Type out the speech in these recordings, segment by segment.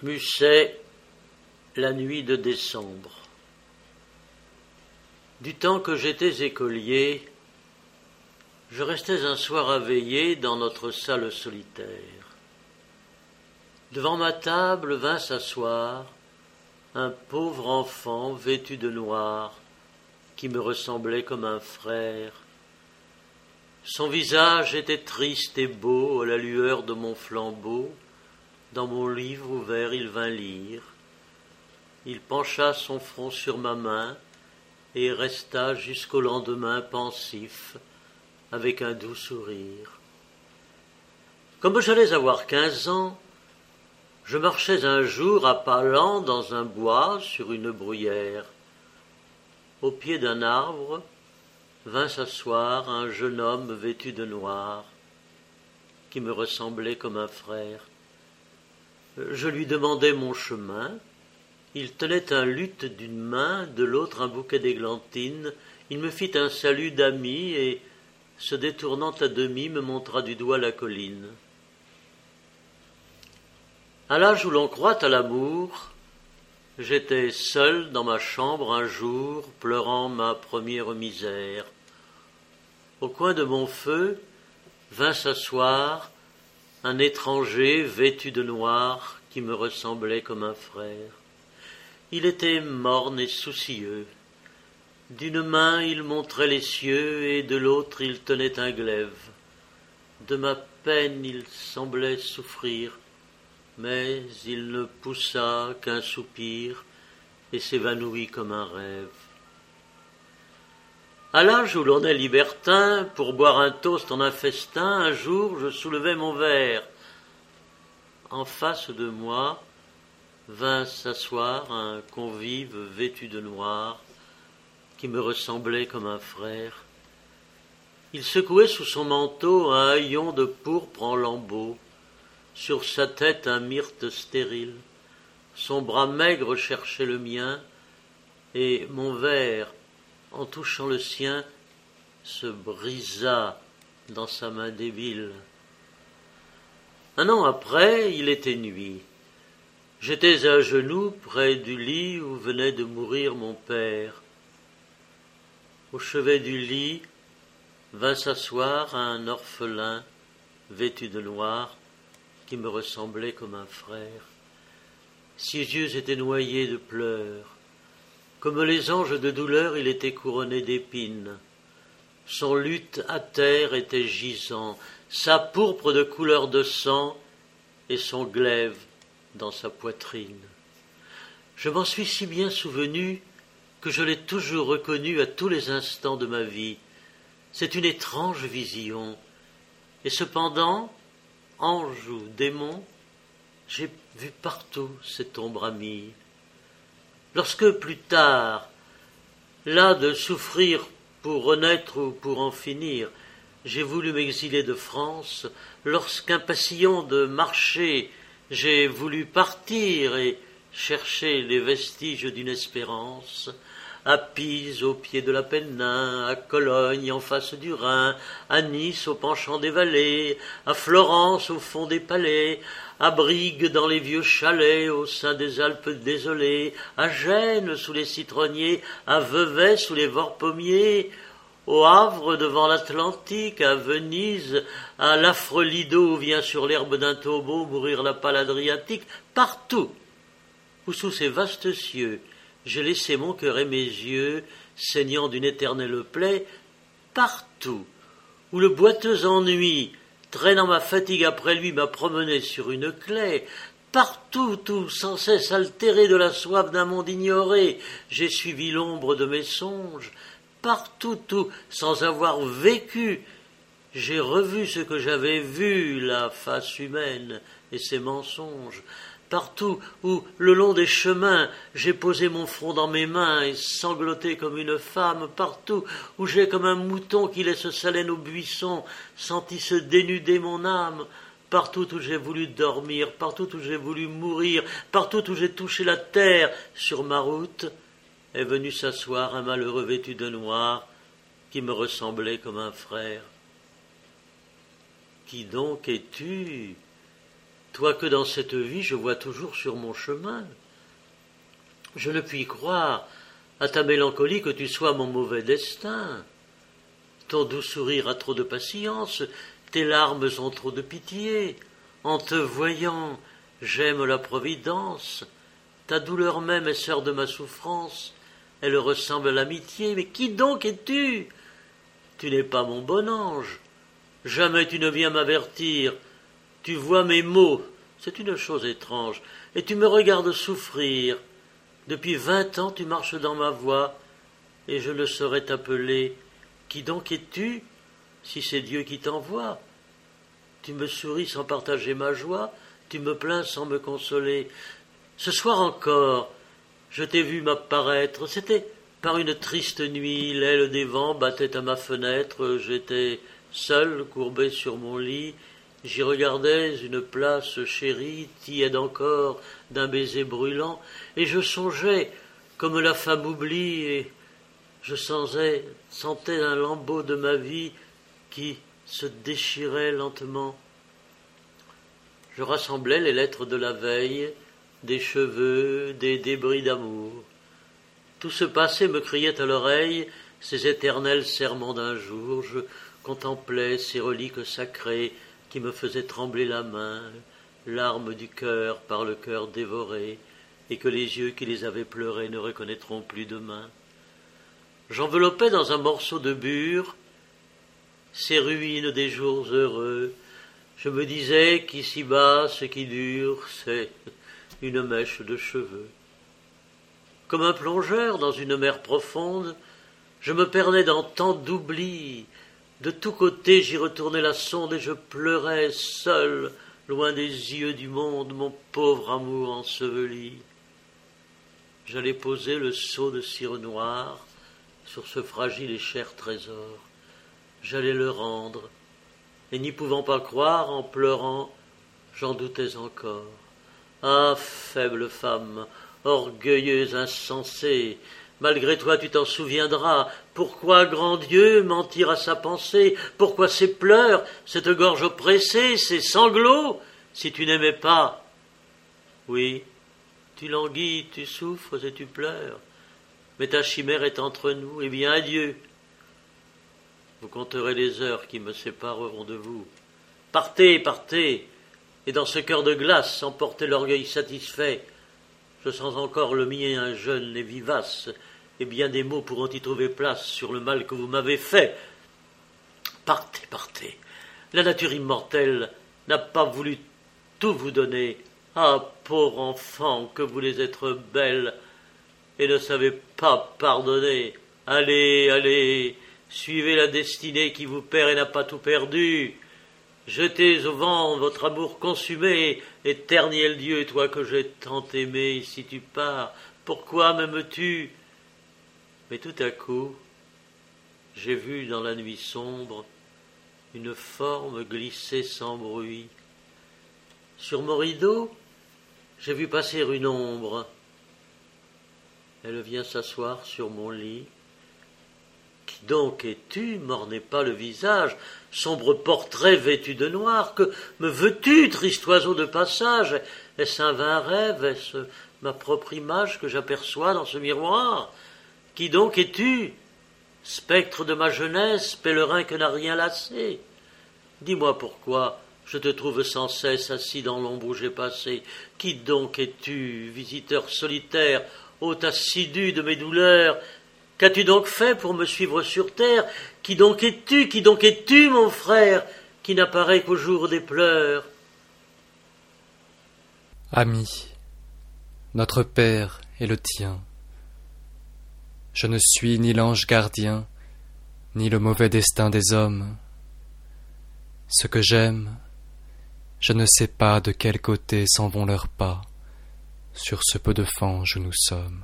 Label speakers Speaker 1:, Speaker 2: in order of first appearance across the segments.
Speaker 1: Musset, la nuit de décembre. Du temps que j'étais écolier, je restais un soir à veiller dans notre salle solitaire. Devant ma table vint s'asseoir un pauvre enfant vêtu de noir qui me ressemblait comme un frère. Son visage était triste et beau à la lueur de mon flambeau. Dans mon livre ouvert, il vint lire. Il pencha son front sur ma main et resta jusqu'au lendemain pensif, avec un doux sourire. Comme j'allais avoir 15 ans, je marchais un jour à pas lents dans un bois sur une bruyère. Au pied d'un arbre vint s'asseoir un jeune homme vêtu de noir, qui me ressemblait comme un frère. Je lui demandai mon chemin. Il tenait un luth d'une main, de l'autre un bouquet d'églantines. Il me fit un salut d'ami et, se détournant à demi, me montra du doigt la colline. À l'âge où l'on croit à l'amour, j'étais seul dans ma chambre un jour, pleurant ma première misère. Au coin de mon feu vint s'asseoir un étranger vêtu de noir qui me ressemblait comme un frère. Il était morne et soucieux. D'une main il montrait les cieux et de l'autre il tenait un glaive. De ma peine il semblait souffrir, mais il ne poussa qu'un soupir et s'évanouit comme un rêve. À l'âge où l'on est libertin, pour boire un toast en un festin, un jour je soulevai mon verre. En face de moi vint s'asseoir un convive vêtu de noir qui me ressemblait comme un frère. Il secouait sous son manteau un haillon de pourpre en lambeaux, sur sa tête un myrte stérile. Son bras maigre cherchait le mien, et mon verre, en touchant le sien, se brisa dans sa main débile. Un an après, il était nuit. J'étais à genoux près du lit où venait de mourir mon père. Au chevet du lit vint s'asseoir un orphelin vêtu de noir qui me ressemblait comme un frère. Ses yeux étaient noyés de pleurs. Comme les anges de douleur, il était couronné d'épines. Son luth à terre était gisant, sa pourpre de couleur de sang et son glaive dans sa poitrine. Je m'en suis si bien souvenu que je l'ai toujours reconnu à tous les instants de ma vie. C'est une étrange vision. Et cependant, ange ou démon, j'ai vu partout cette ombre amie. Lorsque plus tard, las de souffrir pour renaître ou pour en finir, j'ai voulu m'exiler de France, lorsqu'impatient de marcher, j'ai voulu partir et chercher les vestiges d'une espérance, à Pise, au pied de l'Apennin, à Cologne, en face du Rhin, à Nice, au penchant des vallées, à Florence, au fond des palais, à Brigue, dans les vieux chalets, au sein des Alpes désolées, à Gênes, sous les citronniers, à Vevey, sous les vors pommiers, au Havre, devant l'Atlantique, à Venise, à l'affreux Lido, où vient sur l'herbe d'un tombeau mourir la pâle Adriatique, partout où sous ces vastes cieux j'ai laissé mon cœur et mes yeux, saignant d'une éternelle plaie, partout où le boiteux ennui, traînant ma fatigue après lui, m'a promené sur une claie, partout où, sans cesse altéré de la soif d'un monde ignoré, j'ai suivi l'ombre de mes songes, partout où, sans avoir vécu, j'ai revu ce que j'avais vu, la face humaine et ses mensonges, partout où, le long des chemins, j'ai posé mon front dans mes mains et sangloté comme une femme, partout où j'ai, comme un mouton qui laisse sa laine au buisson, senti se dénuder mon âme, partout où j'ai voulu dormir, partout où j'ai voulu mourir, partout où j'ai touché la terre, sur ma route, est venu s'asseoir un malheureux vêtu de noir qui me ressemblait comme un frère. Qui donc es-tu ? toi que dans cette vie je vois toujours sur mon chemin. Je ne puis croire à ta mélancolie que tu sois mon mauvais destin. Ton doux sourire a trop de patience, tes larmes ont trop de pitié. En te voyant, j'aime la providence. Ta douleur même est sœur de ma souffrance. Elle ressemble à l'amitié. Mais qui donc es-tu? Tu n'es pas mon bon ange. Jamais tu ne viens m'avertir. Tu vois mes maux, c'est une chose étrange, et tu me regardes souffrir. Depuis 20 ans tu marches dans ma voie, et je ne saurais t'appeler. Qui donc es-tu, si c'est Dieu qui t'envoie? Tu me souris sans partager ma joie, tu me plains sans me consoler. Ce soir encore, je t'ai vu m'apparaître, c'était par une triste nuit, l'aile des vents battait à ma fenêtre, j'étais seul, courbé sur mon lit, j'y regardais une place chérie, tiède encore d'un baiser brûlant, et je songeais, comme la femme oublie, et je sentais un lambeau de ma vie qui se déchirait lentement. Je rassemblais les lettres de la veille, des cheveux, des débris d'amour. Tout ce passé me criait à l'oreille ces éternels serments d'un jour. Je contemplais ces reliques sacrées qui me faisaient trembler la main, larmes du cœur par le cœur dévoré, et que les yeux qui les avaient pleurées ne reconnaîtront plus demain. J'enveloppais dans un morceau de bure ces ruines des jours heureux. Je me disais qu'ici-bas, ce qui dure, c'est une mèche de cheveux. Comme un plongeur dans une mer profonde, je me perdais dans tant d'oubli. De tous côtés, j'y retournais la sonde et je pleurais seul, loin des yeux du monde, mon pauvre amour enseveli. J'allais poser le seau de cire noire sur ce fragile et cher trésor. J'allais le rendre, et n'y pouvant pas croire, en pleurant, j'en doutais encore. Ah, faible femme, orgueilleuse, insensée, malgré toi tu t'en souviendras. Pourquoi, grand Dieu, mentir à sa pensée? Pourquoi ces pleurs, cette gorge oppressée, ces sanglots, si tu n'aimais pas? Oui, tu languis, tu souffres et tu pleures, mais ta chimère est entre nous, eh bien adieu. Vous compterez les heures qui me sépareront de vous. Partez, partez, et dans ce cœur de glace, emportez l'orgueil satisfait. Je sens encore le mien jeune et vivace, et bien des mots pourront y trouver place sur le mal que vous m'avez fait. Partez, partez. La nature immortelle n'a pas voulu tout vous donner. Ah, pauvre enfant, que vous voulez être belle, et ne savez pas pardonner. Allez, allez, suivez la destinée qui vous perd et n'a pas tout perdu. Jetez au vent votre amour consumé, éternel Dieu, toi que j'ai tant aimé, si tu pars, pourquoi m'aimes-tu? Mais tout à coup, j'ai vu dans la nuit sombre une forme glisser sans bruit. Sur mon rideau, j'ai vu passer une ombre. Elle vient s'asseoir sur mon lit. Qui donc es-tu? M'ornez pas le visage, sombre portrait vêtu de noir. Que me veux-tu, triste oiseau de passage? Est-ce un vain rêve? Est-ce ma propre image que j'aperçois dans ce miroir? Qui donc es-tu? Spectre de ma jeunesse, pèlerin que n'a rien lassé. Dis-moi pourquoi je te trouve sans cesse assis dans l'ombre où j'ai passé. Qui donc es-tu, visiteur solitaire, hôte assidu de mes douleurs? Qu'as-tu donc fait pour me suivre sur terre? Qui donc es-tu, mon frère, qui n'apparaît qu'au jour des pleurs?
Speaker 2: Ami, notre Père est le tien. Je ne suis ni l'ange gardien, ni le mauvais destin des hommes. Ce que j'aime, je ne sais pas de quel côté s'en vont leurs pas, sur ce peu de fange où nous sommes.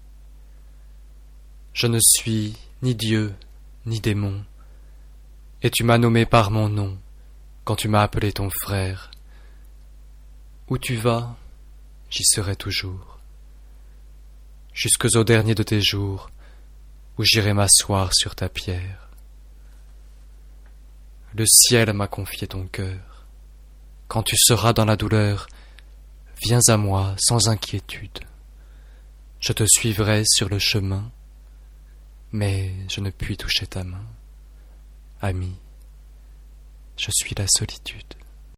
Speaker 2: Je ne suis ni Dieu, ni démon, et tu m'as nommé par mon nom, quand tu m'as appelé ton frère. Où tu vas, j'y serai toujours, jusqu'au dernier de tes jours, où j'irai m'asseoir sur ta pierre. Le ciel m'a confié ton cœur, quand tu seras dans la douleur, viens à moi sans inquiétude. Je te suivrai sur le chemin, mais je ne puis toucher ta main. Ami, je suis la solitude.